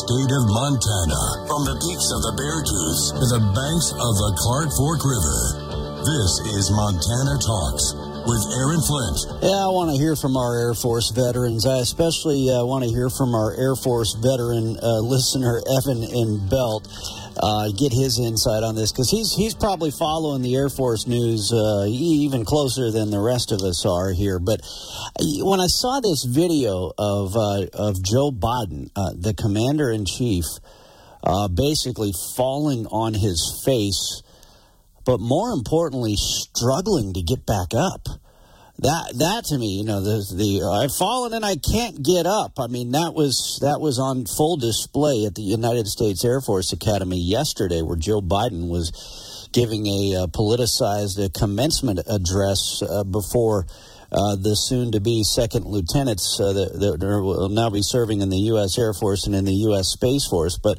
state of Montana. From the peaks of the Beartooth to the banks of the Clark Fork River. This is Montana Talks with Aaron Flint. Yeah, I want to hear from our Air Force veterans. I especially want to hear from our Air Force veteran listener, Evan in Belt. Get his insight on this, because he's probably following the Air Force news even closer than the rest of us are here. But when I saw this video of Joe Biden, the commander-in-chief, basically falling on his face, but more importantly, struggling to get back up. That to me, the I've fallen and I can't get up. I mean, that was on full display at the United States Air Force Academy yesterday, where Joe Biden was giving a politicized commencement address before the soon-to-be second lieutenants that will now be serving in the U.S. Air Force and in the U.S. Space Force. But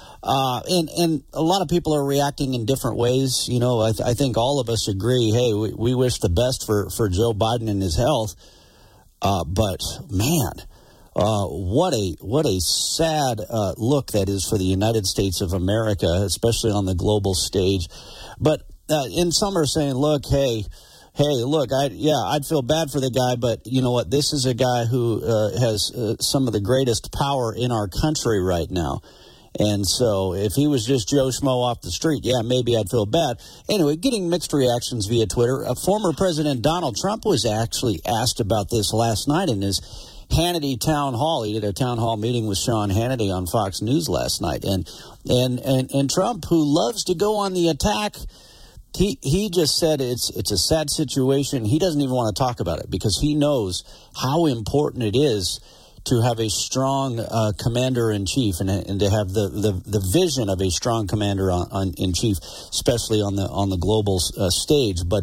and a lot of people are reacting in different ways. I think all of us agree, hey, we wish the best for Joe Biden and his health. But, man, what a sad look that is for the United States of America, especially on the global stage. But and some are saying, look, hey, look, I'd feel bad for the guy, but you know what? This is a guy who has some of the greatest power in our country right now. And so if he was just Joe Schmo off the street, yeah, maybe I'd feel bad. Anyway, getting mixed reactions via Twitter. Former President Donald Trump was actually asked about this last night in his Hannity town hall. He did a town hall meeting with Sean Hannity on Fox News last night. And Trump, who loves to go on the attack, he just said it's a sad situation. He doesn't even want to talk about it because he knows how important it is to have a strong commander-in-chief and to have the vision of a strong commander-in-chief, especially on the global stage. But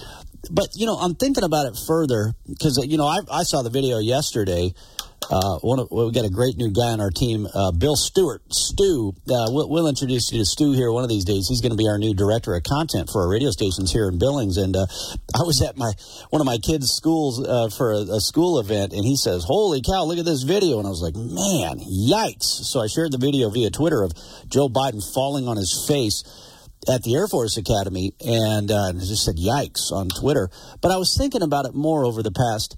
I'm thinking about it further because I saw the video yesterday. We got a great new guy on our team, Bill Stewart. Stu, we'll introduce you to Stu here one of these days. He's going to be our new director of content for our radio stations here in Billings. And I was at one of my kids' schools for a school event, and he says, "Holy cow, look at this video!" And I was like, "Man, yikes!" So I shared the video via Twitter of Joe Biden falling on his face at the Air Force Academy, and just said "yikes" on Twitter. But I was thinking about it more over the past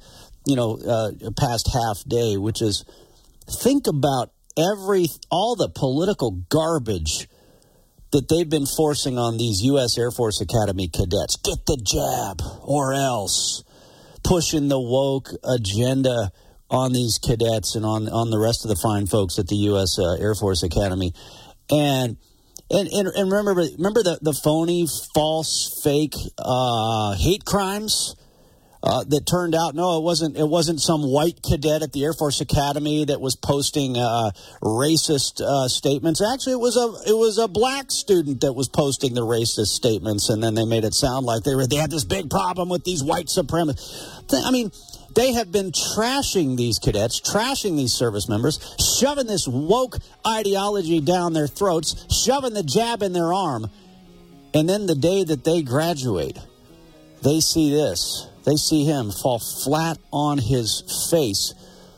half day, which is, think about all the political garbage that they've been forcing on these U.S. Air Force Academy cadets. Get the jab or else. Pushing the woke agenda on these cadets and on the rest of the fine folks at the U.S. Air Force Academy. And remember the phony, false, fake hate crimes that turned out, no, it wasn't some white cadet at the Air Force Academy that was posting racist statements. Actually, it was a black student that was posting the racist statements, and then they made it sound like they had this big problem with these white supremacists. I mean, they have been trashing these cadets, trashing these service members, shoving this woke ideology down their throats, shoving the jab in their arm, and then the day that they graduate, they see this. They see him fall flat on his face,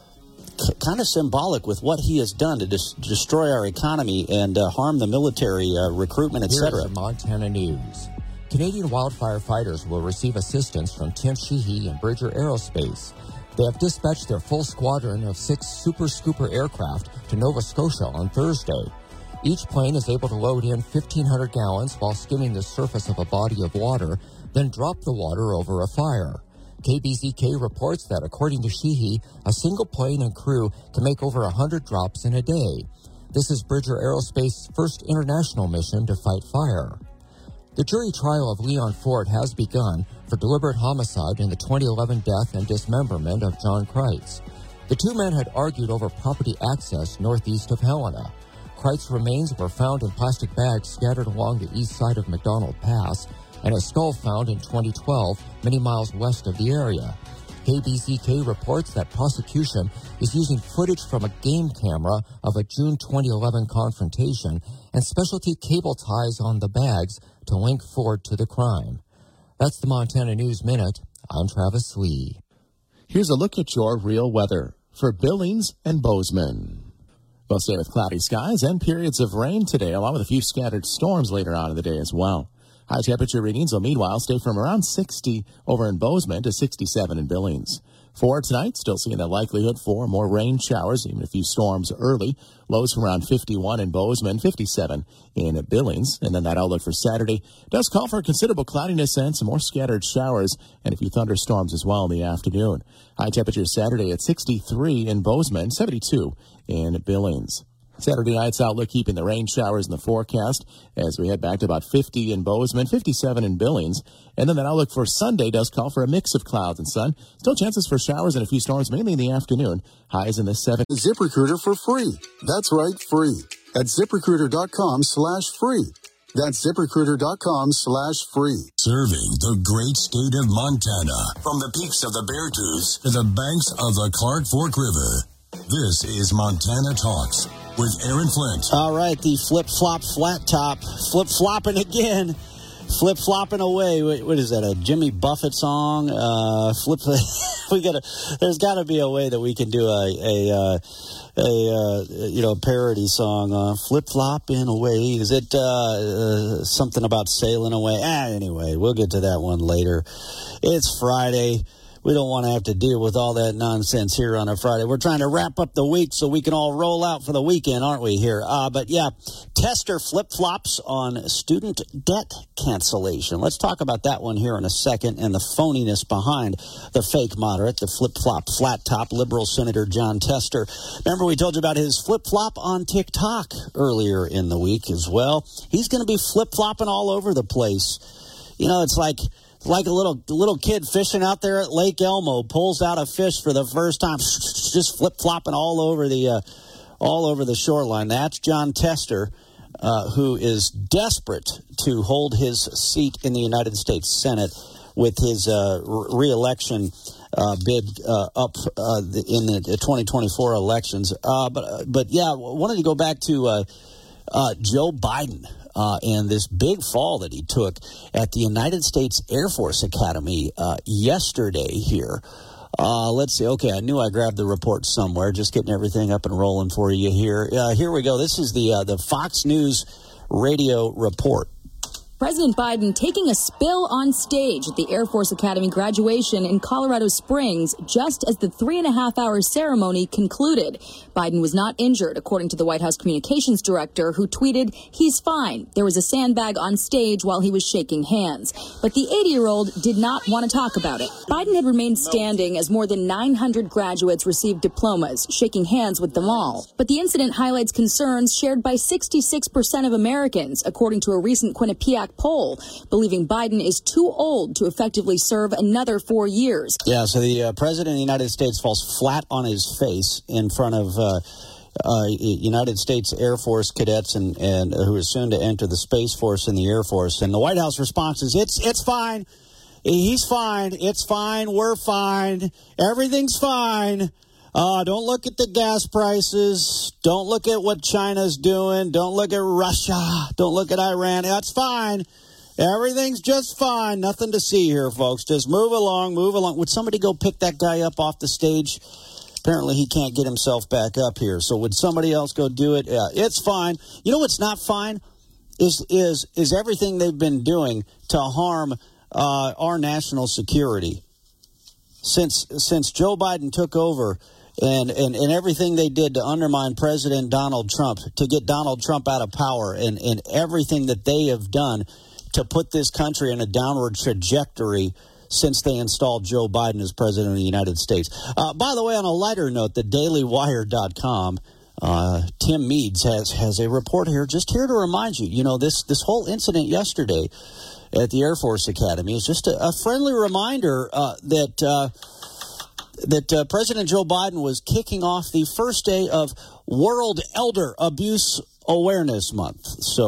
kind of symbolic with what he has done to destroy our economy and harm the military recruitment, etc. Here's the Montana News. Canadian wildfire fighters will receive assistance from Tim Sheehy and Bridger Aerospace. They have dispatched their full squadron of 6 Super Scooper aircraft to Nova Scotia on Thursday. Each plane is able to load in 1,500 gallons while skimming the surface of a body of water, then drop the water over a fire. KBZK reports that, according to Sheehy, a single plane and crew can make over 100 drops in a day. This is Bridger Aerospace's first international mission to fight fire. The jury trial of Leon Ford has begun for deliberate homicide in the 2011 death and dismemberment of John Kreitz. The two men had argued over property access northeast of Helena. Kreitz's remains were found in plastic bags scattered along the east side of McDonald Pass, and a skull found in 2012 many miles west of the area. KBZK reports that prosecution is using footage from a game camera of a June 2011 confrontation and specialty cable ties on the bags to link Ford to the crime. That's the Montana News Minute. I'm Travis Lee. Here's a look at your real weather for Billings and Bozeman. We'll stay with cloudy skies and periods of rain today, along with a few scattered storms later on in the day as well. High temperature readings will meanwhile stay from around 60 over in Bozeman to 67 in Billings. For tonight, still seeing the likelihood for more rain showers, even a few storms early. Lows from around 51 in Bozeman, 57 in Billings. And then that outlook for Saturday does call for considerable cloudiness and some more scattered showers and a few thunderstorms as well in the afternoon. High temperature Saturday at 63 in Bozeman, 72 in Billings. Saturday night's outlook keeping the rain showers in the forecast as we head back to about 50 in Bozeman, 57 in Billings. And then that outlook for Sunday does call for a mix of clouds and sun. Still chances for showers and a few storms, mainly in the afternoon. Highs in the 70s. ZipRecruiter for free. That's right, free. At ZipRecruiter.com/free. That's ZipRecruiter.com/free. Serving the great state of Montana. From the peaks of the Beartooth to the banks of the Clark Fork River. This is Montana Talks with Aaron Flint. All right, the flip-flop flat top. Flip-flopping again. Flip-flopping away. What is that, a Jimmy Buffett song? There's got to be a way that we can do a parody song. Flip-flopping away. Is it something about sailing away? Anyway, we'll get to that one later. It's Friday. We don't want to have to deal with all that nonsense here on a Friday. We're trying to wrap up the week so we can all roll out for the weekend, aren't we, here? But, yeah, Tester flip-flops on student debt cancellation. Let's talk about that one here in a second and the phoniness behind the fake moderate, the flip-flop flat-top liberal Senator Jon Tester. Remember, we told you about his flip-flop on TikTok earlier in the week as well. He's going to be flip-flopping all over the place. You know, it's like a little kid fishing out there at Lake Elmo, pulls out a fish for the first time, just flip-flopping all over the shoreline. That's Jon Tester, who is desperate to hold his seat in the United States Senate with his re-election bid up in the 2024 elections. But yeah, wanted to go back to Joe Biden. And this big fall that he took at the United States Air Force Academy yesterday here. Let's see. Okay, I knew I grabbed the report somewhere. Just getting everything up and rolling for you here. Here we go. This is the Fox News radio report. President Biden taking a spill on stage at the Air Force Academy graduation in Colorado Springs just as the 3.5-hour ceremony concluded. Biden was not injured, according to the White House communications director, who tweeted, "He's fine. There was a sandbag on stage while he was shaking hands." But the 80-year-old did not want to talk about it. Biden had remained standing as more than 900 graduates received diplomas, shaking hands with them all. But the incident highlights concerns shared by 66% of Americans, according to a recent Quinnipiac poll, believing Biden is too old to effectively serve another 4 years. Yeah, so the president of the United States falls flat on his face in front of United States Air Force cadets and who is soon to enter the Space Force and the Air Force. And the White House response is, it's fine. He's fine. It's fine. We're fine. Everything's fine. Don't look at the gas prices. Don't look at what China's doing. Don't look at Russia. Don't look at Iran. That's fine. Everything's just fine. Nothing to see here, folks. Just move along, move along. Would somebody go pick that guy up off the stage? Apparently he can't get himself back up here. So would somebody else go do it? Yeah, it's fine. You know what's not fine is everything they've been doing to harm our national security. Since Joe Biden took over, and everything they did to undermine President Donald Trump, to get Donald Trump out of power, and everything that they have done to put this country in a downward trajectory since they installed Joe Biden as president of the United States. By the way, on a lighter note, the DailyWire.com, Tim Meads has a report here, just here to remind you, you know, this whole incident yesterday at the Air Force Academy is just a friendly reminder that President Joe Biden was kicking off the first day of World Elder Abuse Awareness Month.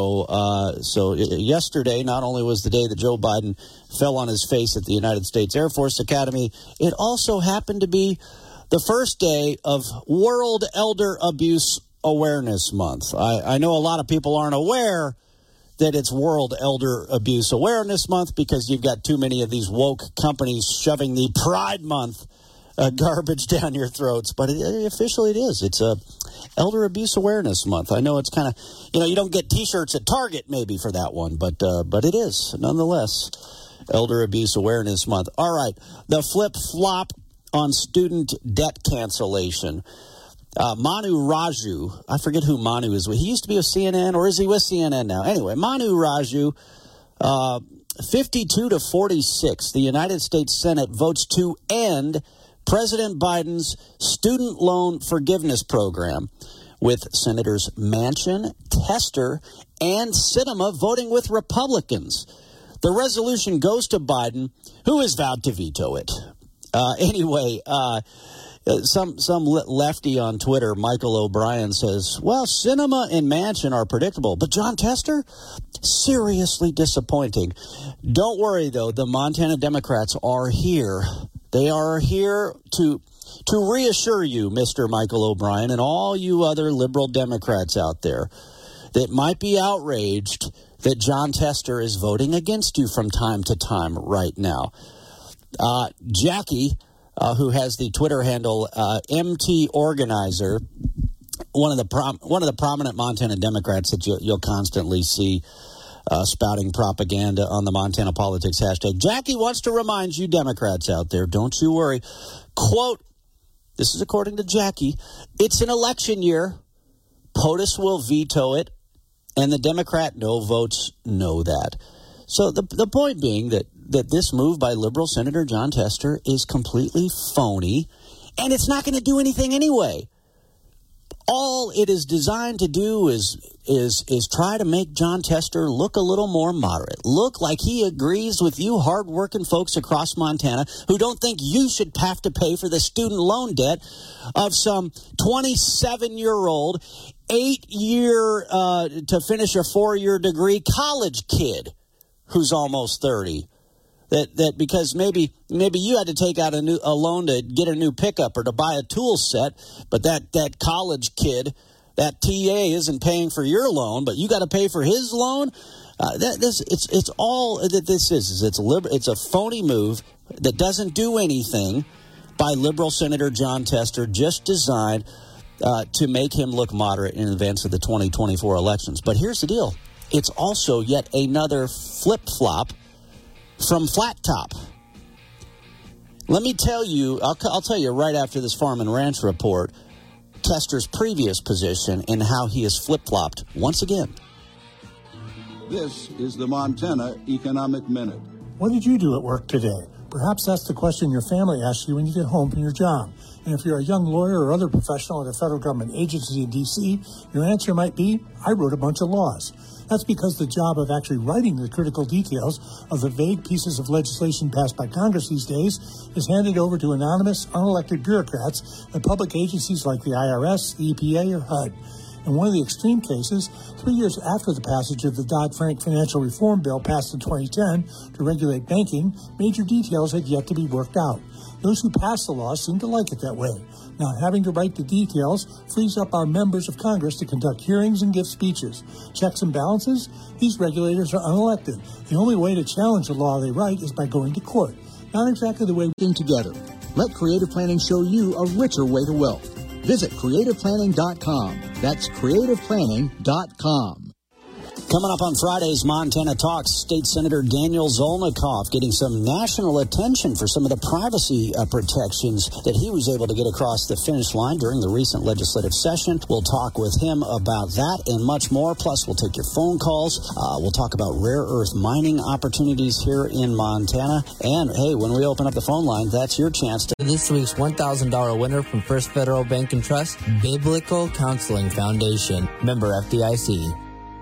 So yesterday, not only was the day that Joe Biden fell on his face at the United States Air Force Academy, it also happened to be the first day of World Elder Abuse Awareness Month. I know a lot of people aren't aware that it's World Elder Abuse Awareness Month because you've got too many of these woke companies shoving the Pride Month garbage down your throats. But officially it is. It's Elder Abuse Awareness Month. I know it's kind of, you don't get T-shirts at Target maybe for that one, but it is nonetheless Elder Abuse Awareness Month. All right, the flip-flop on student debt cancellation. Manu Raju, I forget who Manu is. He used to be with CNN, or is he with CNN now? Anyway, Manu Raju, 52 to 46, the United States Senate votes to end President Biden's student loan forgiveness program, with Senators Manchin, Tester, and Sinema voting with Republicans. The resolution goes to Biden, who has vowed to veto it. Some lefty on Twitter, Michael O'Brien, says, well, Sinema and Manchin are predictable, but Jon Tester? Seriously disappointing. Don't worry, though. The Montana Democrats are here. They are here to reassure you, Mr. Michael O'Brien, and all you other liberal Democrats out there that might be outraged that Jon Tester is voting against you from time to time right now. Jackie, who has the Twitter handle MT Organizer, one of the prominent Montana Democrats that you'll constantly see spouting propaganda on the Montana Politics hashtag. Jackie wants to remind you Democrats out there, don't you worry. Quote, this is according to Jackie, it's an election year. POTUS will veto it, and the Democrat no votes know that. So the point being that this move by liberal Senator Jon Tester is completely phony, and it's not going to do anything anyway. All it is designed to do is try to make Jon Tester look a little more moderate, look like he agrees with you hardworking folks across Montana who don't think you should have to pay for the student loan debt of some 27-year-old, 8-year to finish a 4-year degree college kid who's almost 30. That because maybe you had to take out a loan to get a new pickup or to buy a tool set, but that college kid, that TA isn't paying for your loan, but you got to pay for his loan. It's all that this is. It's a phony move that doesn't do anything by liberal Senator Jon Tester, just designed to make him look moderate in advance of the 2024 elections. But here's the deal: it's also yet another flip-flop from Flat Top. Let me tell you, I'll tell you right after this Farm and Ranch report, Tester's previous position and how he has flip-flopped once again. This is the Montana Economic Minute. What did you do at work today? Perhaps that's the question your family asks you when you get home from your job. And if you're a young lawyer or other professional at a federal government agency in D.C., your answer might be, I wrote a bunch of laws. That's because the job of actually writing the critical details of the vague pieces of legislation passed by Congress these days is handed over to anonymous, unelected bureaucrats at public agencies like the IRS, the EPA, or HUD. In one of the extreme cases, 3 years after the passage of the Dodd-Frank Financial Reform Bill passed in 2010 to regulate banking, major details had yet to be worked out. Those who passed the law seem to like it that way. Not having to write the details frees up our members of Congress to conduct hearings and give speeches. Checks and balances? These regulators are unelected. The only way to challenge the law they write is by going to court. Not exactly the way we think together. Let Creative Planning show you a richer way to wealth. Visit creativeplanning.com. That's creativeplanning.com. Coming up on Friday's Montana Talks, State Senator Daniel Zolnikoff getting some national attention for some of the privacy protections that he was able to get across the finish line during the recent legislative session. We'll talk with him about that and much more. Plus, we'll take your phone calls. We'll talk about rare earth mining opportunities here in Montana. And, hey, when we open up the phone line, that's your chance to... This week's $1,000 winner from First Federal Bank and Trust, Biblical Counseling Foundation. Member FDIC.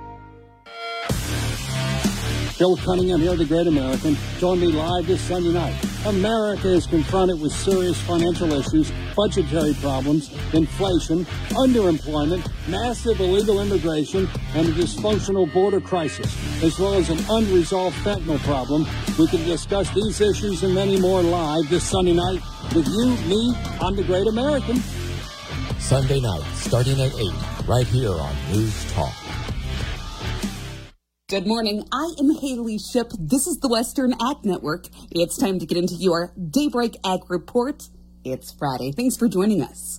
Bill Cunningham here, the Great American. Join me live this Sunday night. America is confronted with serious financial issues, budgetary problems, inflation, underemployment, massive illegal immigration, and a dysfunctional border crisis, as well as an unresolved fentanyl problem. We can discuss these issues and many more live this Sunday night with you, me, I'm the Great American. Sunday night, starting at 8, right here on News Talk. Good morning. I am Haley Shipp. This is the Western Ag Network. It's time to get into your Daybreak Ag Report. It's Friday. Thanks for joining us.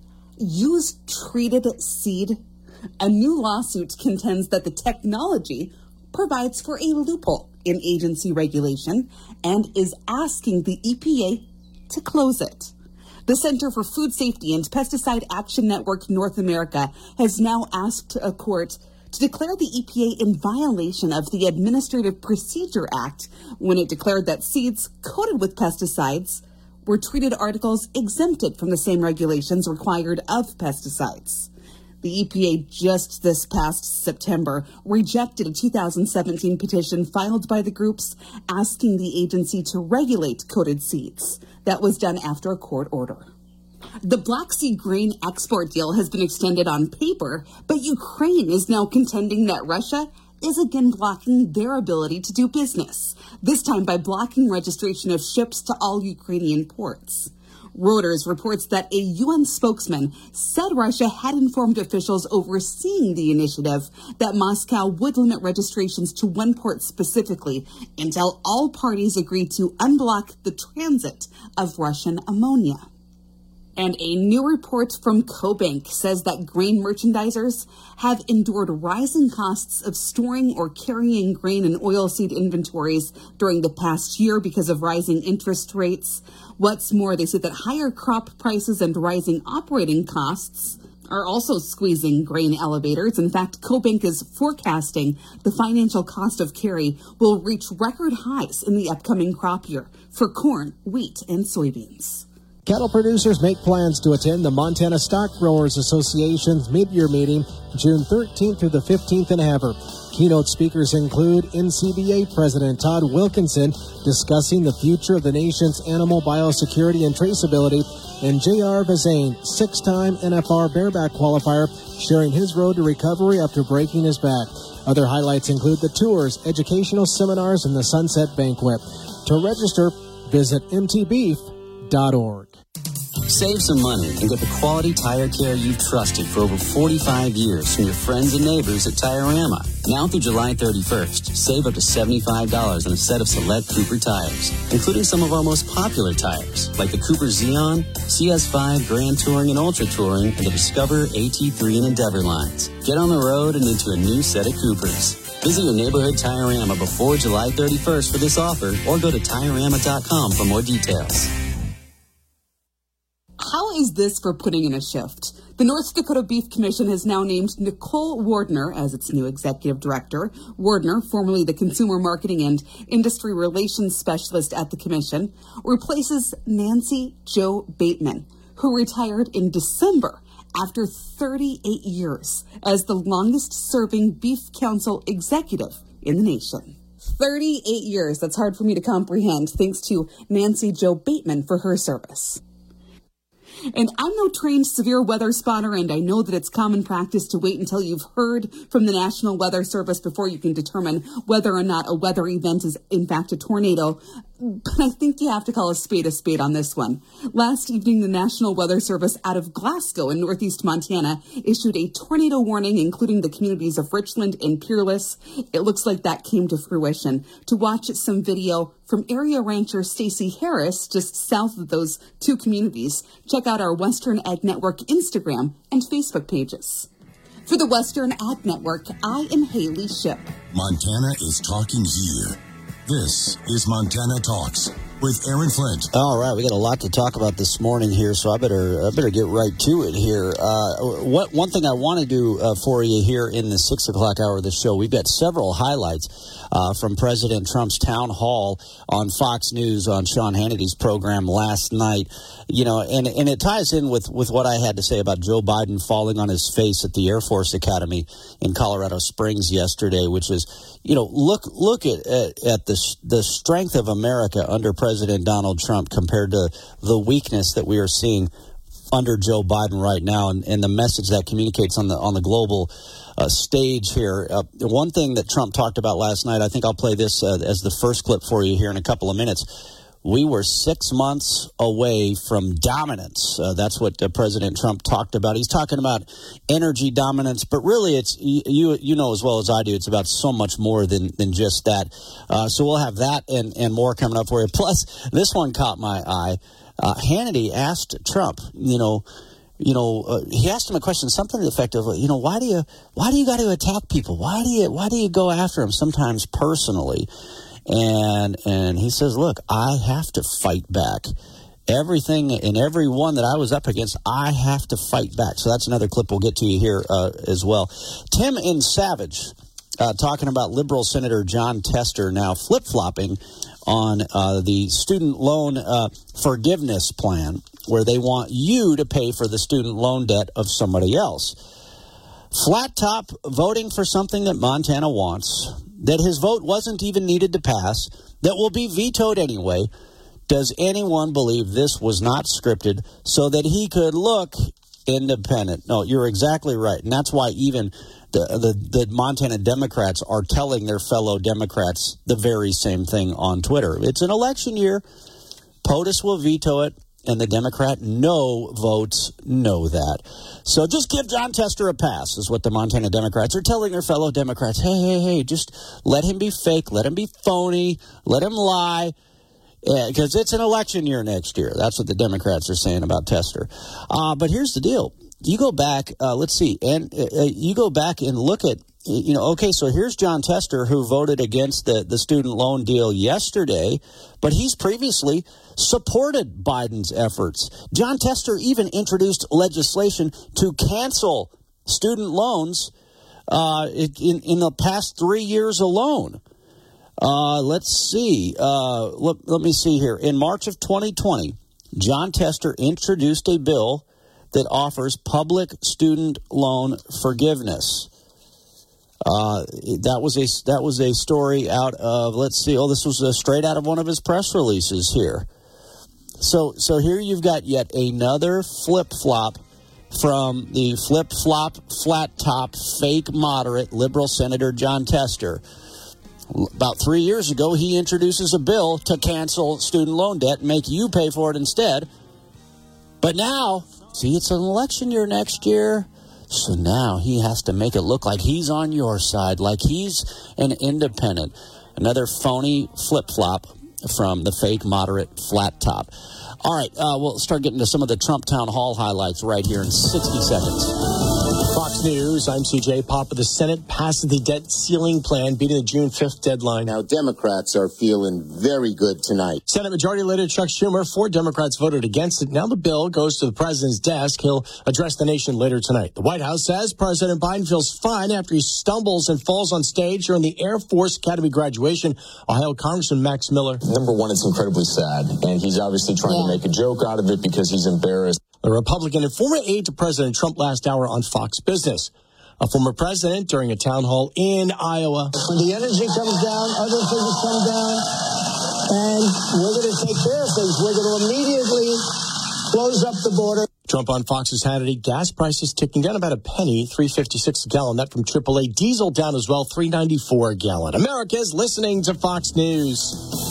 Use treated seed. A new lawsuit contends that the technology provides for a loophole in agency regulation and is asking the EPA to close it. The Center for Food Safety and Pesticide Action Network North America has now asked a court to declare the EPA in violation of the Administrative Procedure Act when it declared that seeds coated with pesticides were treated articles exempted from the same regulations required of pesticides. The EPA just this past September rejected a 2017 petition filed by the groups asking the agency to regulate coated seeds. That was done after a court order. The Black Sea grain export deal has been extended on paper, but Ukraine is now contending that Russia is again blocking their ability to do business, this time by blocking registration of ships to all Ukrainian ports. Reuters reports that a UN spokesman said Russia had informed officials overseeing the initiative that Moscow would limit registrations to one port specifically until all parties agreed to unblock the transit of Russian ammonia. And a new report from CoBank says that grain merchandisers have endured rising costs of storing or carrying grain and oilseed inventories during the past year because of rising interest rates. What's more, they say that higher crop prices and rising operating costs are also squeezing grain elevators. In fact, CoBank is forecasting the financial cost of carry will reach record highs in the upcoming crop year for corn, wheat, and soybeans. Cattle producers make plans to attend the Montana Stock Growers Association's mid-year meeting June 13th through the 15th in Havre. Keynote speakers include NCBA President Todd Wilkinson discussing the future of the nation's animal biosecurity and traceability, and J.R. Bazane, six-time NFR bareback qualifier, sharing his road to recovery after breaking his back. Other highlights include the tours, educational seminars, and the Sunset Banquet. To register, visit mtbeef.org. Save some money and get the quality tire care you've trusted for over 45 years from your friends and neighbors at Tire-Rama. Now through July 31st, save up to $75 on a set of select Cooper tires, including some of our most popular tires, like the Cooper Xeon, CS5 Grand Touring and Ultra Touring, and the Discover AT3 and Endeavor lines. Get on the road and into a new set of Coopers. Visit your neighborhood Tire-Rama before July 31st for this offer, or go to TireRama.com for more details. How is this for putting in a shift? The North Dakota Beef Commission has now named Nicole Wardner as its new executive director. Wardner, formerly the Consumer Marketing and Industry Relations Specialist at the Commission, replaces Nancy Jo Bateman, who retired in December after 38 years as the longest-serving Beef Council executive in the nation. 38 years. That's hard for me to comprehend. Thanks to Nancy Jo Bateman for her service. And I'm no trained severe weather spotter, and I know that it's common practice to wait until you've heard from the National Weather Service before you can determine whether or not a weather event is in fact a tornado. But I think you have to call a spade on this one. Last evening, the National Weather Service out of Glasgow in northeast Montana issued a tornado warning, including the communities of Richland and Peerless. It looks like that came to fruition. To watch some video from area rancher Stacy Harris, just south of those two communities, check out our Western Ag Network Instagram and Facebook pages. For the Western Ag Network, I am Haley Shipp. Montana is talking here. This is Montana Talks with Aaron Flint. All right, we got a lot to talk about this morning here, so I better get right to it here. One thing I want to do for you here in the 6 o'clock hour of the show, we've got several highlights from President Trump's town hall on Fox News on Sean Hannity's program last night. You know, and it ties in with what I had to say about Joe Biden falling on his face at the Air Force Academy in Colorado Springs yesterday, which is, you know, look at the strength of America under President Donald Trump compared to the weakness that we are seeing under Joe Biden right now, and the message that communicates on the global stage here. One thing that Trump talked about last night, I think I'll play this as the first clip for you here in a couple of minutes, we were 6 months away from dominance. That's what President Trump talked about. He's talking about energy dominance, but really it's, you know as well as I do, it's about so much more than just that. So we'll have that and more coming up for you. Plus, this one caught my eye. Hannity asked Trump, he asked him a question, something to the effect of, why do you got to attack people? Why do you go after them sometimes personally? And he says, look, I have to fight back. Everything and everyone that I was up against, I have to fight back. So that's another clip we'll get to you here as well. Tim in Savage talking about liberal Senator Jon Tester now flip-flopping on the student loan forgiveness plan, where they want you to pay for the student loan debt of somebody else. Flat top voting for something that Montana wants, that his vote wasn't even needed to pass, that will be vetoed anyway. Does anyone believe this was not scripted so that he could look independent? No, you're exactly right. And that's why even the Montana Democrats are telling their fellow Democrats the very same thing on Twitter. It's an election year. POTUS will veto it. And the Democrat no votes know that. So just give Jon Tester a pass is what the Montana Democrats are telling their fellow Democrats. Hey, just let him be fake. Let him be phony. Let him lie. Because it's an election year next year. That's what the Democrats are saying about Tester. But here's the deal. You go back, let's see, and you go back and look at, okay, so here's Jon Tester, who voted against the student loan deal yesterday, but he's previously supported Biden's efforts. Jon Tester even introduced legislation to cancel student loans in the past 3 years alone. Let's see. Let me see here. In March of 2020, Jon Tester introduced a bill that offers public student loan forgiveness. That was a story out of, let's see. This was straight out of one of his press releases here. So here you've got yet another flip-flop from the flip-flop, flat-top, fake moderate liberal Senator Jon Tester. About 3 years ago, he introduces a bill to cancel student loan debt and make you pay for it instead. But now, see, it's an election year next year. So now he has to make it look like he's on your side, like he's an independent. Another phony flip-flop from the fake moderate flat top. All right, we'll start getting to some of the Trump town hall highlights right here in 60 seconds. Fox News, I'm CJ Popper. The Senate passed the debt ceiling plan, beating the June 5th deadline. Now, Democrats are feeling very good tonight. Senate Majority Leader Chuck Schumer, 4 Democrats voted against it. Now the bill goes to the president's desk. He'll address the nation later tonight. The White House says President Biden feels fine after he stumbles and falls on stage during the Air Force Academy graduation. Ohio Congressman Max Miller. Number one, it's incredibly sad, and he's obviously trying to make a joke out of it because he's embarrassed. The Republican and former aide to President Trump last hour on Fox Business. A former president during a town hall in Iowa. When the energy comes down, other things come down, and we're going to take care of things. We're going to immediately close up the border. Trump on Fox's Hannity. Gas prices ticking down about a penny, $3.56 a gallon. That from AAA. Diesel down as well, $3.94 a gallon. America's listening to Fox News.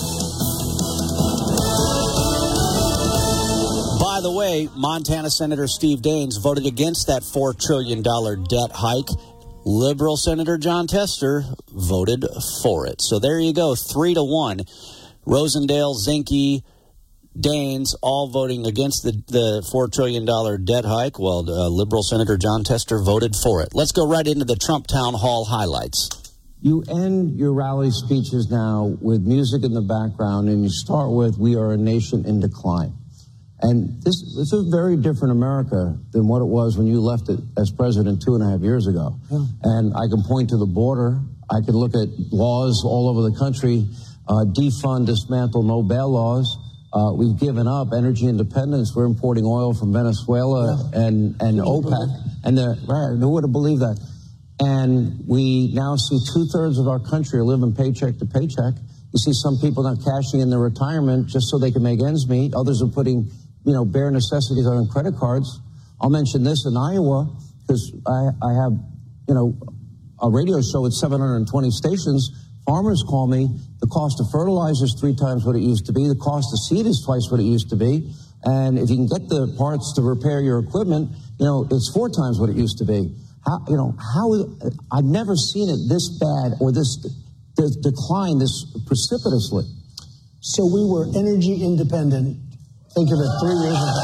By the way, Montana Senator Steve Daines voted against that $4 trillion debt hike. Liberal Senator Jon Tester voted for it. So there you go, 3-1. Rosendale, Zinke, Daines all voting against the $4 trillion debt hike. Well, Liberal Senator Jon Tester voted for it. Let's go right into the Trump town hall highlights. You end your rally speeches now with music in the background, and you start with, "We are a nation in decline." And this is a very different America than what it was when you left it as president 2.5 years ago. Yeah. And I can point to the border. I can look at laws all over the country, defund, dismantle, no bail laws. We've given up energy independence. We're importing oil from Venezuela and OPEC. And who would have believed that? And we now see 2/3 of our country are living paycheck to paycheck. You see some people not cashing in their retirement just so they can make ends meet. Others are putting bare necessities on credit cards. I'll mention this in Iowa because I have, a radio show with 720 stations. Farmers call me, the cost of fertilizer is 3 times what it used to be. The cost of seed is twice what it used to be. And if you can get the parts to repair your equipment, it's 4 times what it used to be. I've never seen it this bad or this decline this precipitously. So we were energy independent. Think of it, 3 years ago.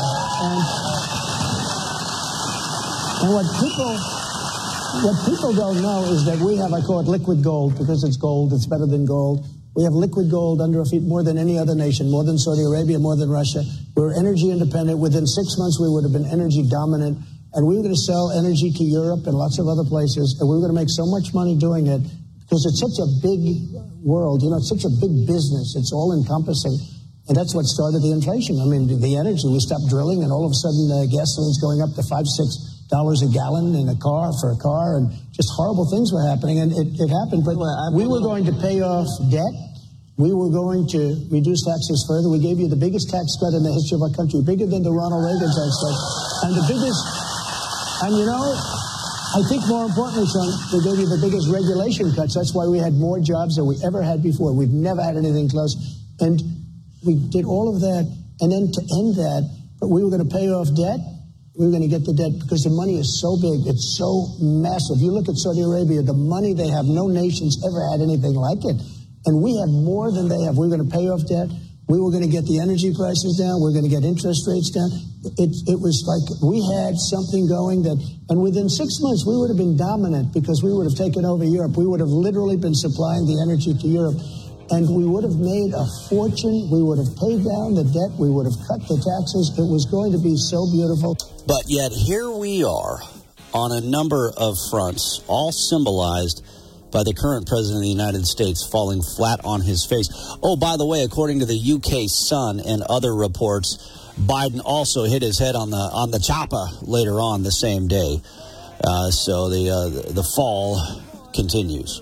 And what people don't know is that we have, I call it liquid gold, because it's gold, it's better than gold. We have liquid gold under our feet more than any other nation, more than Saudi Arabia, more than Russia. We're energy independent. Within 6 months, we would have been energy dominant. And we were going to sell energy to Europe and lots of other places. And we were going to make so much money doing it because it's such a big world. It's such a big business. It's all encompassing. And that's what started the inflation. I mean, the energy, we stopped drilling and all of a sudden gasoline's going up to $5, $6 a gallon in a car, and just horrible things were happening. And it happened, but we were going to pay off debt. We were going to reduce taxes further. We gave you the biggest tax cut in the history of our country, bigger than the Ronald Reagan tax cut. And the biggest, and I think more importantly, Sean, we gave you the biggest regulation cuts. That's why we had more jobs than we ever had before. We've never had anything close. And we did all of that. And then to end that, but we were going to pay off debt. We were going to get the debt because the money is so big. It's so massive. You look at Saudi Arabia, the money they have, no nation's ever had anything like it. And we have more than they have. We were going to pay off debt. We were going to get the energy prices down. We were going to get interest rates down. It was like we had something going and within 6 months, we would have been dominant because we would have taken over Europe. We would have literally been supplying the energy to Europe. And we would have made a fortune. We would have paid down the debt. We would have cut the taxes. It was going to be so beautiful. But yet here we are on a number of fronts, all symbolized by the current president of the United States falling flat on his face. Oh, by the way, according to the UK Sun and other reports, Biden also hit his head on the chopper later on the same day. So the fall continues.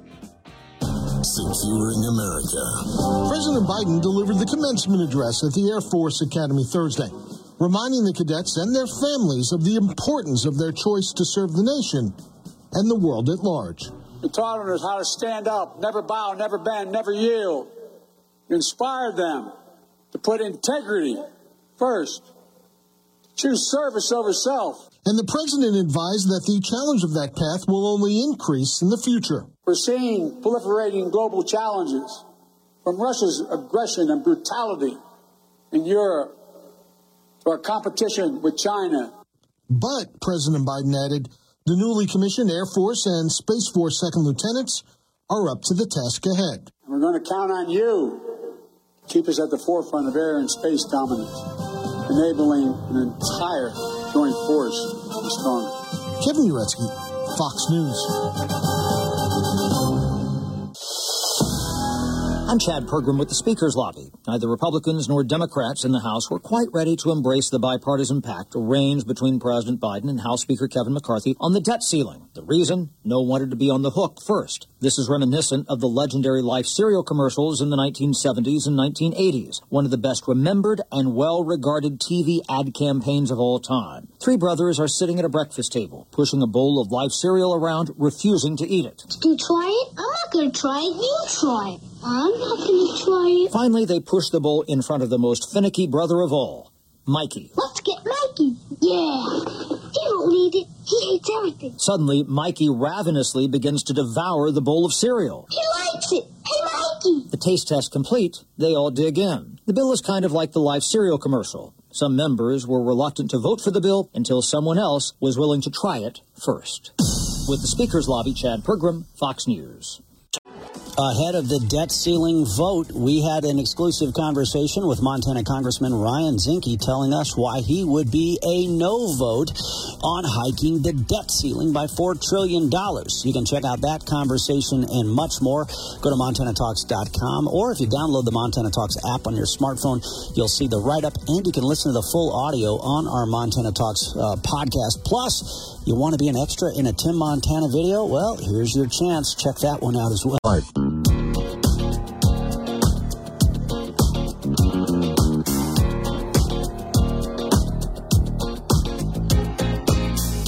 Securing America. President Biden delivered the commencement address at the Air Force Academy Thursday, reminding the cadets and their families of the importance of their choice to serve the nation and the world at large. You taught us how to stand up, never bow, never bend, never yield. You inspired them to put integrity first, choose service over self. And the president advised that the challenge of that path will only increase in the future. We're seeing proliferating global challenges, from Russia's aggression and brutality in Europe to our competition with China. But, President Biden added, the newly commissioned Air Force and Space Force second lieutenants are up to the task ahead. We're going to count on you to keep us at the forefront of air and space dominance, enabling an entire joint force to be stronger. Kevin Uretsky, Fox News. I'm Chad Pergram with the Speaker's Lobby. Neither Republicans nor Democrats in the House were quite ready to embrace the bipartisan pact arranged between President Biden and House Speaker Kevin McCarthy on the debt ceiling. The reason? No one wanted to be on the hook first. This is reminiscent of the legendary Life cereal commercials in the 1970s and 1980s, one of the best remembered and well-regarded TV ad campaigns of all time. Three brothers are sitting at a breakfast table, pushing a bowl of Life cereal around, refusing to eat it. Did you try it? I'm not going to try it. You try it. I'm not going to try it. Finally, they push the bowl in front of the most finicky brother of all, Mikey. Let's get Mikey. Yeah. He won't eat it. He hates everything. Suddenly, Mikey ravenously begins to devour the bowl of cereal. He likes it. Hey, Mikey. The taste test complete, they all dig in. The bill is kind of like the Life cereal commercial. Some members were reluctant to vote for the bill until someone else was willing to try it first. With the Speaker's Lobby, Chad Pergram, Fox News. Ahead of the debt ceiling vote, we had an exclusive conversation with Montana Congressman Ryan Zinke telling us why he would be a no vote on hiking the debt ceiling by $4 trillion. You can check out that conversation and much more. Go to MontanaTalks.com, or if you download the Montana Talks app on your smartphone, you'll see the write-up, and you can listen to the full audio on our Montana Talks podcast. Plus, you want to be an extra in a Tim Montana video? Well, here's your chance. Check that one out as well.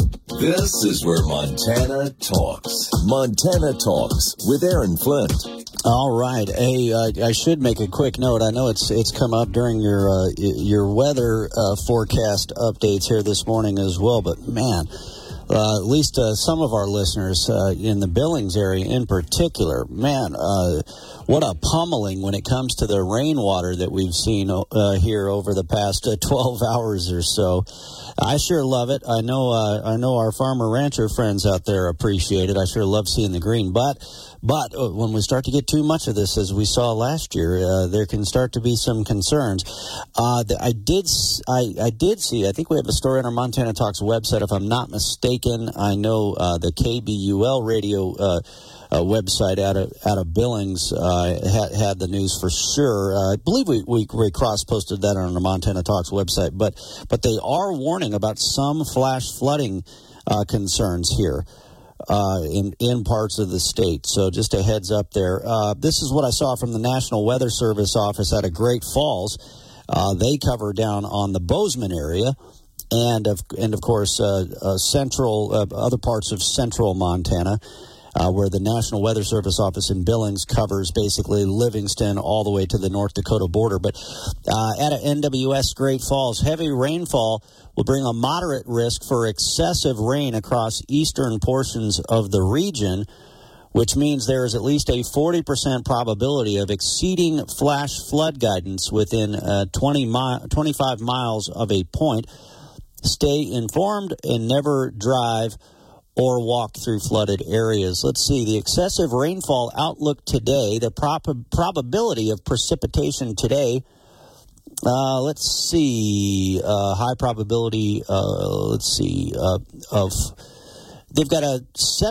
This is where Montana talks. Montana Talks with Aaron Flint. All right. Hey, I should make a quick note. I know it's come up during your weather forecast updates here this morning as well, but man, at least some of our listeners in the Billings area in particular, man, what a pummeling when it comes to the rainwater that we've seen here over the past 12 hours or so. I sure love it. I know our farmer rancher friends out there appreciate it. I sure love seeing the green, but when we start to get too much of this, as we saw last year, there can start to be some concerns. I did see, I think we have a story on our Montana Talks website, if I'm not mistaken. I know the KBUL radio website out of Billings had the news for sure. I believe we cross-posted that on the Montana Talks website, but they are warning about some flash flooding concerns here. In parts of the state. So just a heads up there. This is what I saw from the National Weather Service office out of Great Falls. They cover down on the Bozeman area and of course central other parts of central Montana, where the National Weather Service office in Billings covers basically Livingston all the way to the North Dakota border. But at NWS Great Falls, heavy rainfall will bring a moderate risk for excessive rain across eastern portions of the region, which means there is at least a 40% probability of exceeding flash flood guidance within 25 miles of a point. Stay informed and never drive or walk through flooded areas. Let's see, the excessive rainfall outlook today, the probability of precipitation today, let's see, high probability, of, they've got a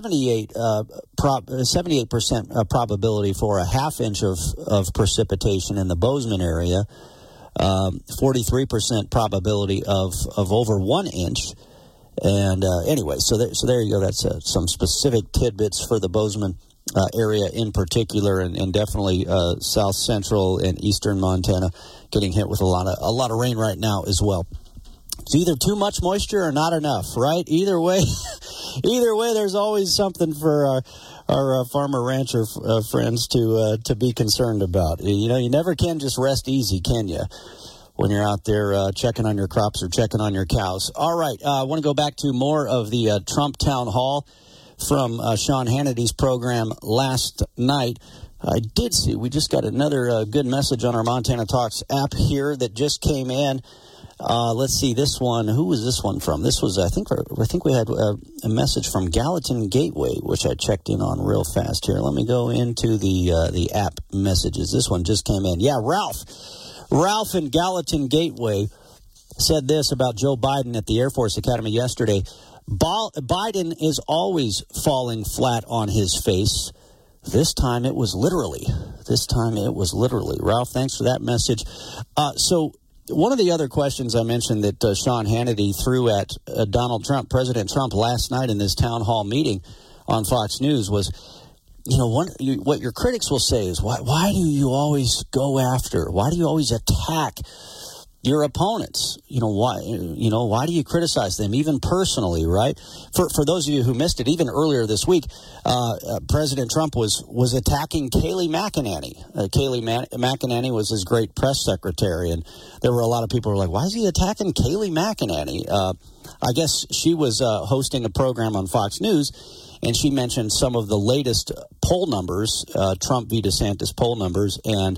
78% probability for a half inch of precipitation in the Bozeman area, 43% probability of over 1 inch. And anyway, so there you go. That's some specific tidbits for the Bozeman area in particular, and definitely south central and eastern Montana getting hit with a lot of rain right now as well. It's either too much moisture or not enough, right? Either way, there's always something for our farmer rancher friends to be concerned about. You know, you never can just rest easy, can you? When you're out there checking on your crops or checking on your cows. All right, I want to go back to more of the Trump town hall from Sean Hannity's program last night. I did see, we just got another good message on our Montana Talks app here that just came in. Let's see, this one, who was this one from? This was, I think we had a message from Gallatin Gateway, which I checked in on real fast here. Let me go into the app messages. This one just came in. Yeah, Ralph in Gallatin Gateway said this about Joe Biden at the Air Force Academy yesterday. Biden is always falling flat on his face. This time it was literally. Ralph, thanks for that message. So one of the other questions I mentioned that Sean Hannity threw at Donald Trump, President Trump, last night in this town hall meeting on Fox News was, you know, what your critics will say is, why do you always go after? Why do you always attack your opponents? Why do you criticize them, even personally, right? For those of you who missed it, even earlier this week, President Trump was attacking Kayleigh McEnany. Kayleigh McEnany was his great press secretary, and there were a lot of people who were like, why is he attacking Kayleigh McEnany? I guess she was hosting a program on Fox News, and she mentioned some of the latest poll numbers, Trump v. DeSantis poll numbers, and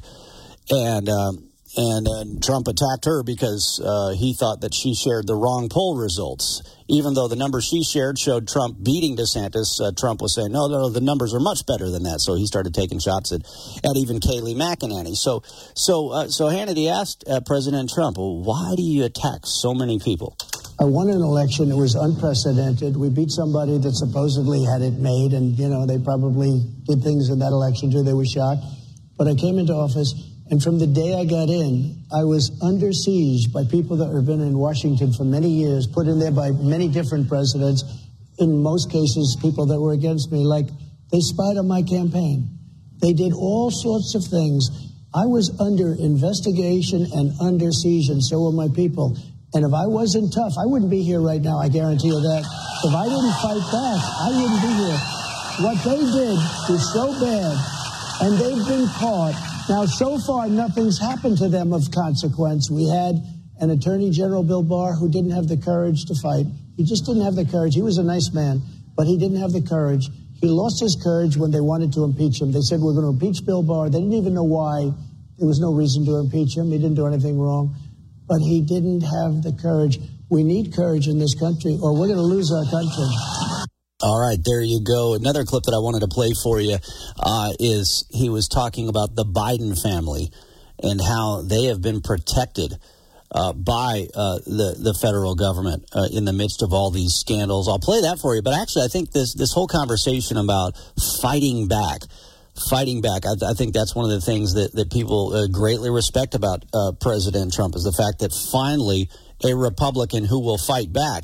Trump attacked her because he thought that she shared the wrong poll results. Even though the numbers she shared showed Trump beating DeSantis, Trump was saying, no, the numbers are much better than that. So he started taking shots at even Kayleigh McEnany. So Hannity asked President Trump, well, why do you attack so many people? I won an election. It was unprecedented. We beat somebody that supposedly had it made, and, they probably did things in that election, too. They were shocked. But I came into office, and from the day I got in, I was under siege by people that have been in Washington for many years, put in there by many different presidents, in most cases, people that were against me. Like, they spied on my campaign. They did all sorts of things. I was under investigation and under siege, and so were my people. And if I wasn't tough, I wouldn't be here right now, I guarantee you that. If I didn't fight back, I wouldn't be here. What they did is so bad And they've been caught. Now, so far, nothing's happened to them of consequence. We had an Attorney General, Bill Barr, who didn't have the courage to fight. He just didn't have the courage. He was a nice man, but he didn't have the courage. He lost his courage when they wanted to impeach him. They said, we're going to impeach Bill Barr. They didn't even know why. There was no reason to impeach him. He didn't do anything wrong. But he didn't have the courage. We need courage in this country, or we're going to lose our country. All right, there you go. Another clip that I wanted to play for you is he was talking about the Biden family and how they have been protected by the federal government in the midst of all these scandals. I'll play that for you. But actually, I think this whole conversation about fighting back, I think that's one of the things that people greatly respect about President Trump is the fact that finally a Republican who will fight back.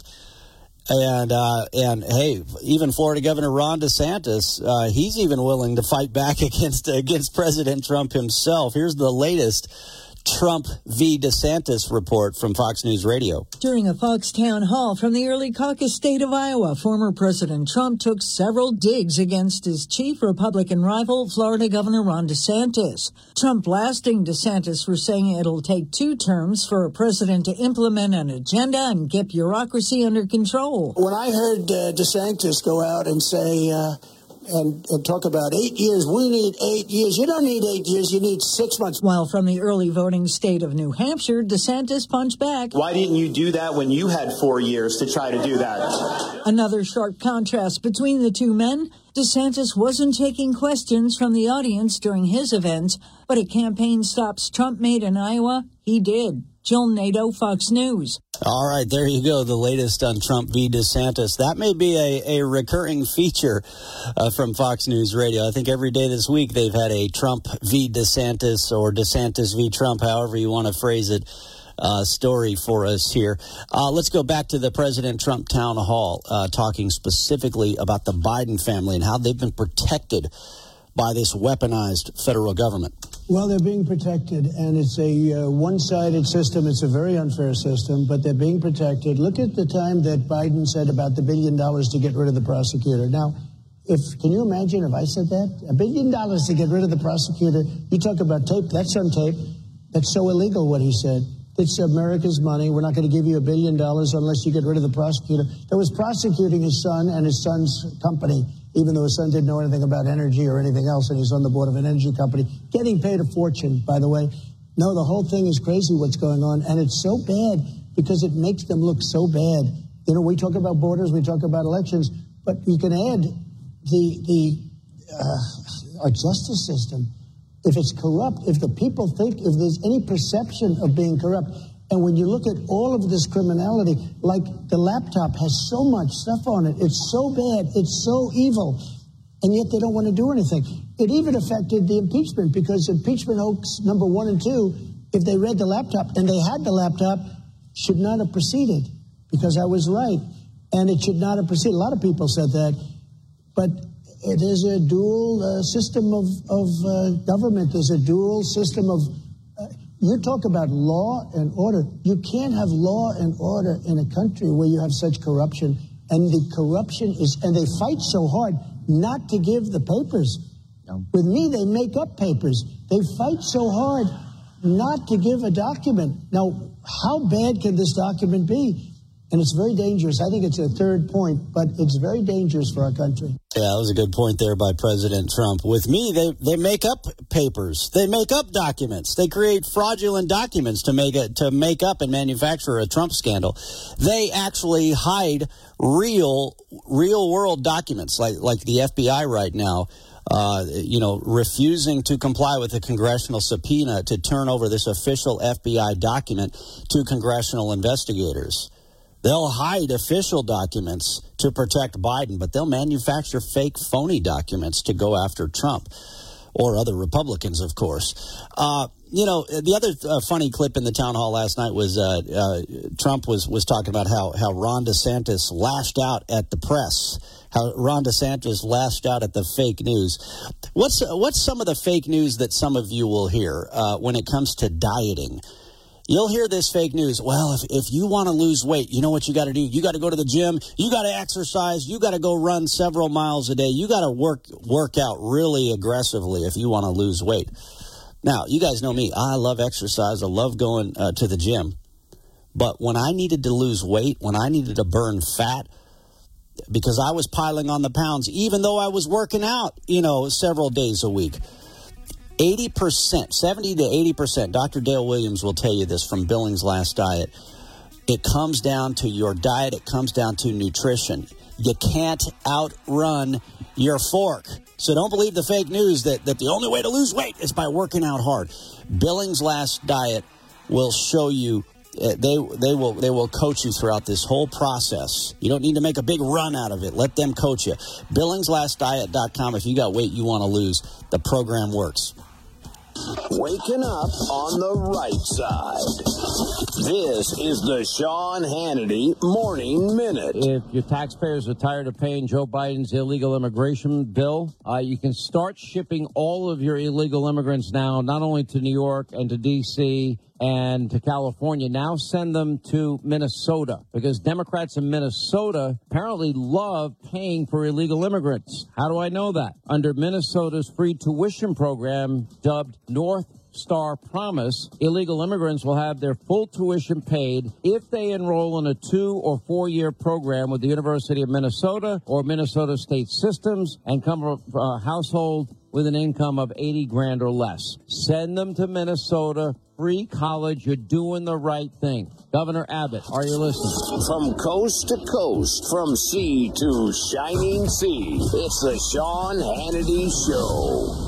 And hey, even Florida Governor Ron DeSantis, he's even willing to fight back against President Trump himself. Here's the latest Trump v. DeSantis report from Fox News Radio. During a Fox town hall from the early caucus state of Iowa, former President Trump took several digs against his chief Republican rival, Florida Governor Ron DeSantis. Trump blasting DeSantis for saying it'll take 2 terms for a president to implement an agenda and get bureaucracy under control. When I heard DeSantis go out and say... And talk about 8 years. We need 8 years. You don't need 8 years. You need 6 months. While from the early voting state of New Hampshire, DeSantis punched back. Why didn't you do that when you had 4 years to try to do that? Another sharp contrast between the two men. DeSantis wasn't taking questions from the audience during his events, but at campaign stops Trump made in Iowa, he did. Jill Nato, Fox News. All right, there you go, the latest on Trump v. DeSantis. That may be a recurring feature from Fox News Radio. I think every day this week they've had a Trump v. DeSantis or DeSantis v. Trump, however you want to phrase it, story for us here. Let's go back to the President Trump town hall, talking specifically about the Biden family and how they've been protected by this weaponized federal government. Well, they're being protected, and it's a one-sided system. It's a very unfair system, but they're being protected. Look at the time that Biden said about the $1 billion to get rid of the prosecutor. Now, can you imagine if I said that? $1 billion to get rid of the prosecutor. You talk about tape. That's on tape. That's so illegal, what he said. It's America's money. We're not going to give you $1 billion unless you get rid of the prosecutor that was prosecuting his son and his son's company, even though his son didn't know anything about energy or anything else, and he's on the board of an energy company, getting paid a fortune, by the way. No, the whole thing is crazy what's going on, and it's so bad because it makes them look so bad. You know, we talk about borders, we talk about elections, but you can add our justice system. If it's corrupt, if the people think, if there's any perception of being corrupt, and when you look at all of this criminality, like the laptop has so much stuff on it, it's so bad, it's so evil, and yet they don't want to do anything. It even affected the impeachment, because impeachment hoax number 1 and 2, if they read the laptop, and they had the laptop, should not have proceeded, because I was right, and it should not have proceeded. A lot of people said that, but it is a dual system of government. There's a dual system of... you talk about law and order. You can't have law and order in a country where you have such corruption. And the corruption is... And they fight so hard not to give the papers. With me, they make up papers. They fight so hard not to give a document. Now, how bad can this document be? And it's very dangerous. I think it's a third point, but it's very dangerers for our country. Yeah, that was a good point there by President Trump. With me, they make up papers. They make up documents. They create fraudulent documents to make up and manufacture a Trump scandal. They actually hide real world documents, like the FBI right now. Refusing to comply with a congressional subpoena to turn over this official FBI document to congressional investigators. They'll hide official documents to protect Biden, but they'll manufacture fake, phony documents to go after Trump or other Republicans, of course. The other funny clip in the town hall last night was Trump was talking about how Ron DeSantis lashed out at the press, how Ron DeSantis lashed out at the fake news. What's some of the fake news that some of you will hear when it comes to dieting? You'll hear this fake news. Well, if you want to lose weight, you know what you got to do? You got to go to the gym. You got to exercise. You got to go run several miles a day. You got to work out really aggressively if you want to lose weight. Now, you guys know me. I love exercise. I love going to the gym. But when I needed to lose weight, when I needed to burn fat, because I was piling on the pounds, even though I was working out, several days a week, 80%, 70 to 80%, Dr. Dale Williams will tell you this from Billings Last Diet. It comes down to your diet. It comes down to nutrition. You can't outrun your fork. So don't believe the fake news that the only way to lose weight is by working out hard. Billings Last Diet will show you. They will coach you throughout this whole process. You don't need to make a big run out of it. Let them coach you. BillingsLastDiet.com. If you got weight you want to lose, the program works. Waking up on the right side. This is the Sean Hannity Morning Minute. If your taxpayers are tired of paying Joe Biden's illegal immigration bill, you can start shipping all of your illegal immigrants now, not only to New York and to D.C., and to California. Now send them to Minnesota, because Democrats in Minnesota apparently love paying for illegal immigrants. How do I know that? Under Minnesota's free tuition program, dubbed North Star Promise, illegal immigrants will have their full tuition paid if they enroll in a 2 or 4 year program with the University of Minnesota or Minnesota State Systems and come from a household with an income of $80,000 or less. Send them to Minnesota. Free college. You're doing the right thing. Governor Abbott, are you listening? From coast to coast, from sea to shining sea, it's the Sean Hannity Show.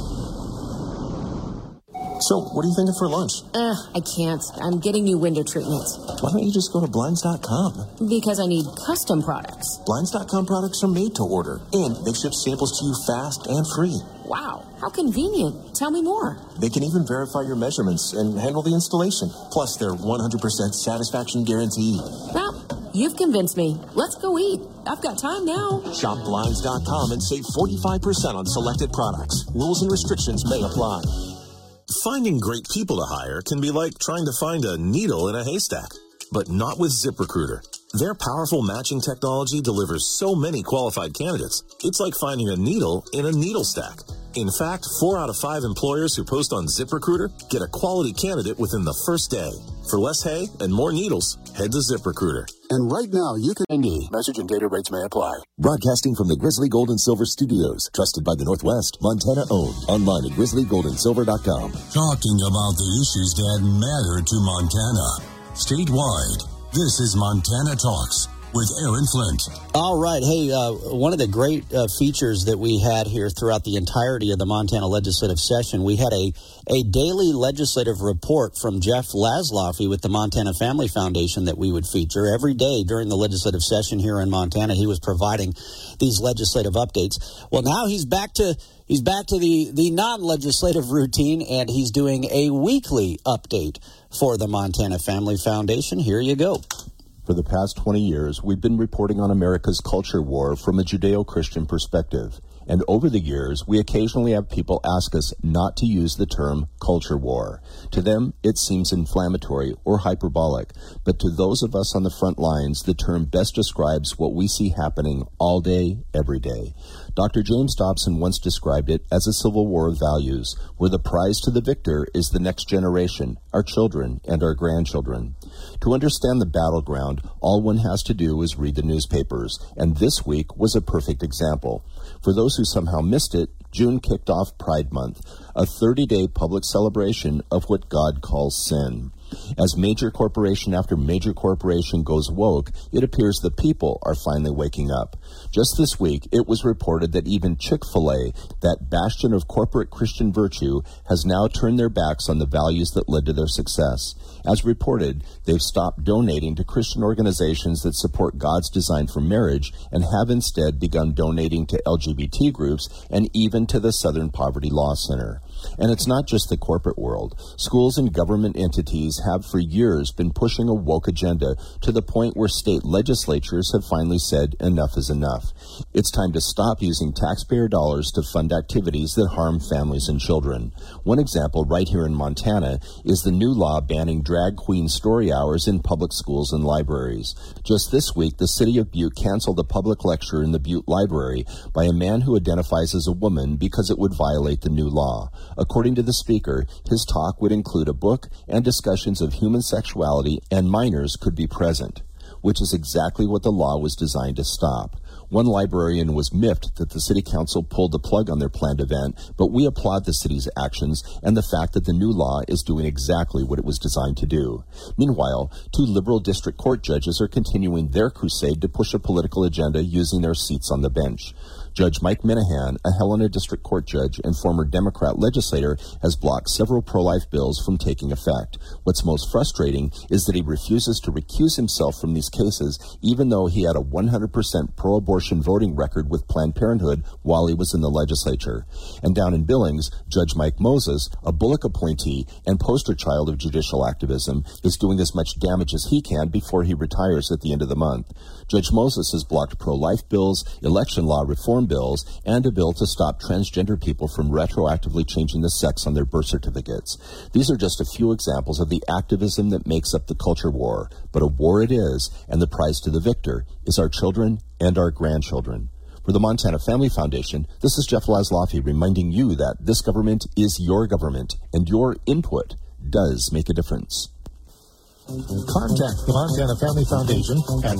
So, what are you thinking for lunch? I can't. I'm getting new window treatments. Why don't you just go to Blinds.com? Because I need custom products. Blinds.com products are made to order, and they ship samples to you fast and free. Wow, how convenient. Tell me more. They can even verify your measurements and handle the installation. Plus, their 100% satisfaction guarantee. Well, you've convinced me. Let's go eat. I've got time now. Shop Blinds.com and save 45% on selected products. Rules and restrictions may apply. Finding great people to hire can be like trying to find a needle in a haystack, but not with ZipRecruiter. Their powerful matching technology delivers so many qualified candidates, it's like finding a needle in a needle stack. In fact, 4 out of 5 employers who post on ZipRecruiter get a quality candidate within the first day. For less hay and more needles, head to ZipRecruiter. And right now, you can... Message and data rates may apply. Broadcasting from the Grizzly Gold and Silver Studios. Trusted by the Northwest. Montana owned. Online at grizzlygoldandsilver.com. Talking about the issues that matter to Montana. Statewide, this is Montana Talks with Aaron Flint. All right. Hey, one of the great features that we had here throughout the entirety of the Montana legislative session, we had a daily legislative report from Jeff Laszloffy with the Montana Family Foundation that we would feature every day during the legislative session here in Montana. He was providing these legislative updates. Well, now he's back to the non-legislative routine, and he's doing a weekly update for the Montana Family Foundation. Here you go. For the past 20 years, we've been reporting on America's culture war from a Judeo-Christian perspective. And over the years, we occasionally have people ask us not to use the term culture war. To them, it seems inflammatory or hyperbolic. But to those of us on the front lines, the term best describes what we see happening all day, every day. Dr. James Dobson once described it as a civil war of values, where the prize to the victor is the next generation, our children and our grandchildren. To understand the battleground, all one has to do is read the newspapers, and this week was a perfect example. For those who somehow missed it, June kicked off Pride Month, a 30-day public celebration of what God calls sin. As major corporation after major corporation goes woke, it appears the people are finally waking up. Just this week, it was reported that even Chick-fil-A, that bastion of corporate Christian virtue, has now turned their backs on the values that led to their success. As reported, they've stopped donating to Christian organizations that support God's design for marriage and have instead begun donating to LGBT groups and even to the Southern Poverty Law Center. And it's not just the corporate world. Schools and government entities have for years been pushing a woke agenda to the point where state legislatures have finally said enough is enough. It's time to stop using taxpayer dollars to fund activities that harm families and children. One example right here in Montana is the new law banning drag queen story hours in public schools and libraries. Just this week, the city of Butte canceled a public lecture in the Butte Library by a man who identifies as a woman because it would violate the new law. According to the speaker, his talk would include a book and discussions of human sexuality, and minors could be present, which is exactly what the law was designed to stop. One librarian was miffed that the city council pulled the plug on their planned event, but we applaud the city's actions and the fact that the new law is doing exactly what it was designed to do. Meanwhile, 2 liberal district court judges are continuing their crusade to push a political agenda using their seats on the bench. Judge Mike Minahan, a Helena District Court judge and former Democrat legislator, has blocked several pro-life bills from taking effect. What's most frustrating is that he refuses to recuse himself from these cases, even though he had a 100% pro-abortion voting record with Planned Parenthood while he was in the legislature. And down in Billings, Judge Mike Moses, a Bullock appointee and poster child of judicial activism, is doing as much damage as he can before he retires at the end of the month. Judge Moses has blocked pro-life bills, election law reform bills, and a bill to stop transgender people from retroactively changing the sex on their birth certificates. These are just a few examples of the activism that makes up the culture war, but a war it is, and the prize to the victor is our children and our grandchildren. For the Montana Family Foundation, this is Jeff Laszloffy reminding you that this government is your government, and your input does make a difference. Contact the Montana Family Foundation at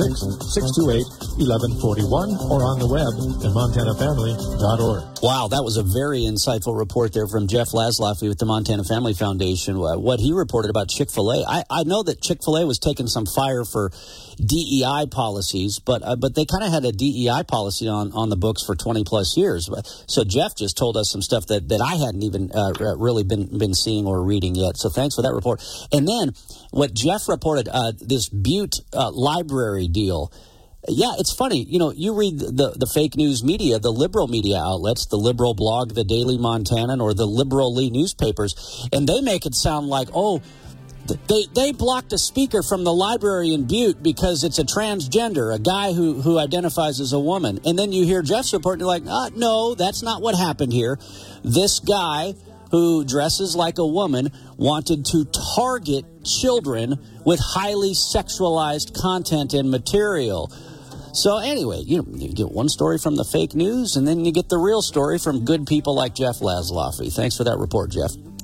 406-628-1141 or on the web at montanafamily.org. Wow, that was a very insightful report there from Jeff Laszloffy with the Montana Family Foundation. What he reported about Chick-fil-A. I know that Chick-fil-A was taking some fire for DEI policies, but they kind of had a DEI policy on the books for 20 plus years. So Jeff just told us some stuff that I hadn't even really been seeing or reading yet. So thanks for that report. And then what Jeff reported, this Butte library deal. Yeah, it's funny. You know, you read the fake news media, the liberal media outlets, the liberal blog, the Daily Montanan, or the liberal Lee newspapers, and they make it sound like, oh, they blocked a speaker from the library in Butte because it's a transgender, a guy who identifies as a woman. And then you hear Jeff's report, and you're like, no, that's not what happened here. This guy who dresses like a woman wanted to target children with highly sexualized content and material. So anyway, you get one story from the fake news, and then you get the real story from good people like Jeff Laszloffy. Thanks for that report, Jeff.